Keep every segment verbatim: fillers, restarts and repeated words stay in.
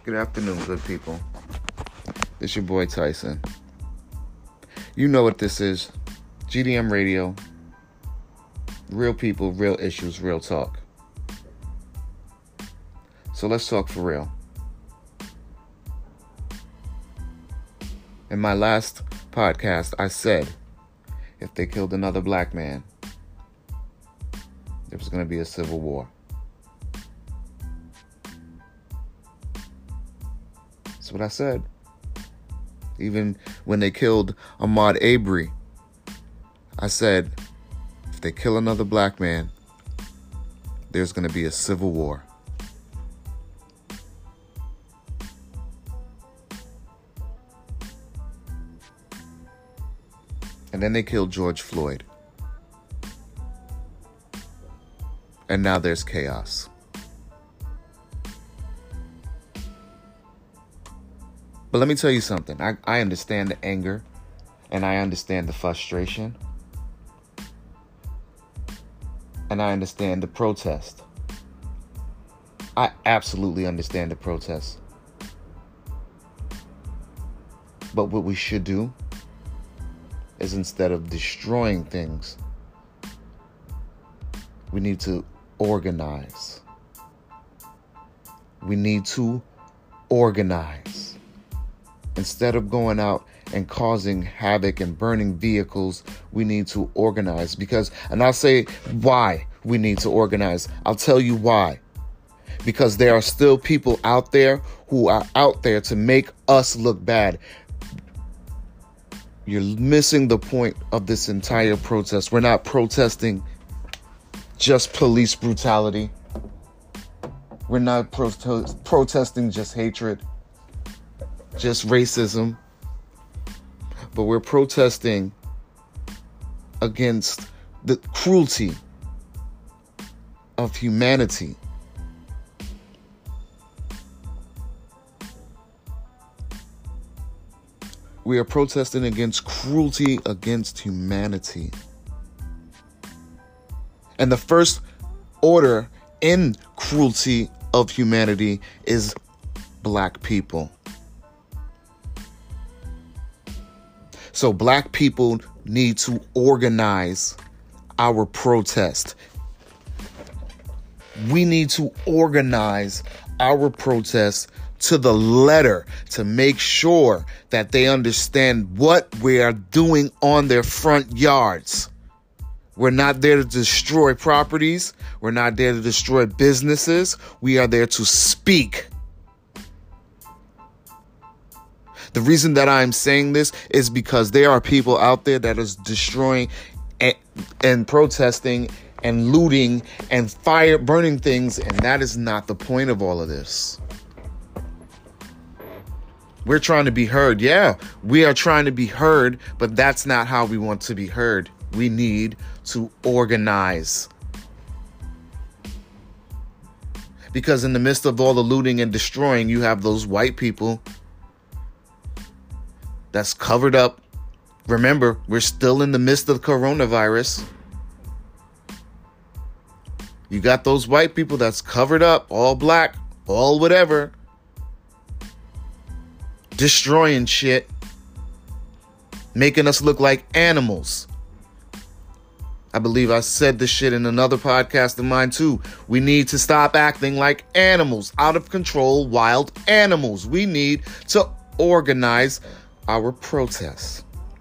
Good afternoon, good people. This your boy Tyson. You know what this is. G D M Radio. Real people, real issues, real talk. So let's talk for real. In my last podcast, I said if they killed another black man, there was going to be a civil war. That's what I said. Even when they killed Ahmaud Arbery, I said, if they kill another black man, there's going to be a civil war. And then they killed George Floyd. And now there's chaos. But let me tell you something. I, I understand the anger and I understand the frustration. And I understand the protest. I absolutely understand the protest. But what we should do is, instead of destroying things, we need to organize. We need to organize. Instead of going out and causing havoc and burning vehicles, we need to organize. Because, and I'll say why we need to organize. I'll tell you why. Because there are still people out there who are out there to make us look bad. You're missing the point of this entire protest. We're not protesting just police brutality. We're not pro- protesting just hatred, just racism. But we're protesting against the cruelty of humanity. We are protesting against cruelty against humanity. And the first order in cruelty of humanity is black people. So black people need to organize our protest. We need to organize our protest to the letter to make sure that they understand what we are doing on their front yards. We're not there to destroy properties. We're not there to destroy businesses. We are there to speak. The reason that I'm saying this is because there are people out there that is destroying and, and protesting and looting and fire burning things, and that is not the point of all of this. We're trying to be heard. Yeah, we are trying to be heard, but that's not how we want to be heard. We need to organize. Because in the midst of all the looting and destroying, you have those white people that's covered up. Remember, we're still in the midst of coronavirus. You got those white people that's covered up, all black, all whatever, destroying shit, making us look like animals. I believe I said this shit in another podcast of mine too. We need to stop acting like animals, out of control, wild animals. We need to organize our protests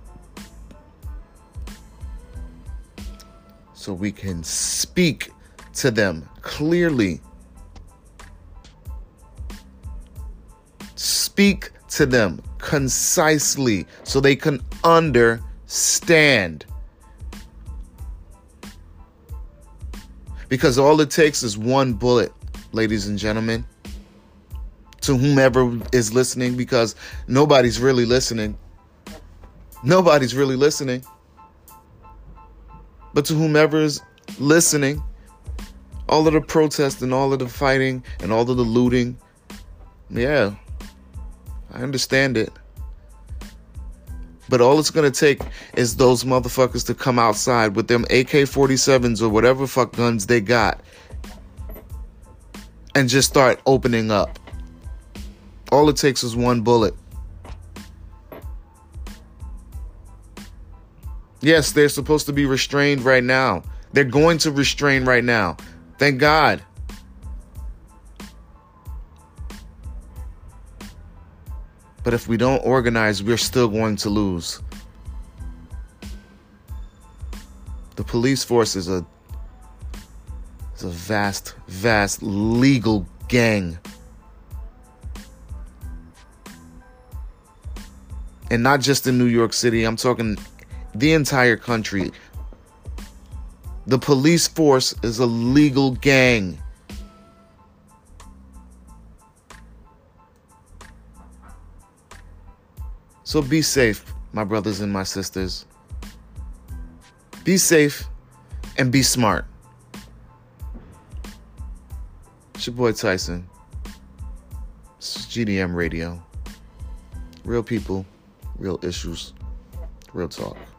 so we can speak to them clearly. Speak to them concisely so they can understand. Because all it takes is one bullet, ladies and gentlemen, to whomever is listening, because nobody's really listening. Nobody's really listening. But to whomever is listening, all of the protest and all of the fighting and all of the looting, yeah, I understand it. But all it's going to take is those motherfuckers to come outside with them A K forty-sevens or whatever fuck guns they got and just start opening up. All it takes is one bullet. Yes, they're supposed to be restrained right now. They're going to restrain right now. Thank God. But if we don't organize, we're still going to lose. The police force is a, is a vast, vast legal gang. And not just in New York City. I'm talking the entire country. The police force is a legal gang. So be safe, my brothers and my sisters. Be safe and be smart. It's your boy Tyson. It's G D M Radio. Real people, real issues, real talk.